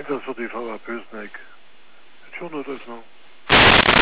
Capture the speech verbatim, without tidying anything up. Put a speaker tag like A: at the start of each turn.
A: Einsatz für die V A Bösneck. Tschüss, Notaufnahme.